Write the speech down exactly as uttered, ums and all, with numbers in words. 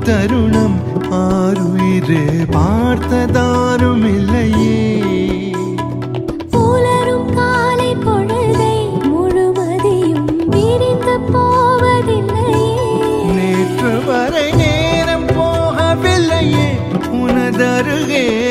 தருணம் ஆருயிரே பார்த்ததாரும் இல்லையே. புலரும் காலை பொழுதை முழுமதியும் விரிந்து போவதில்லையே. நேற்று வரை நேரம் போகவில்லையே உனதருகே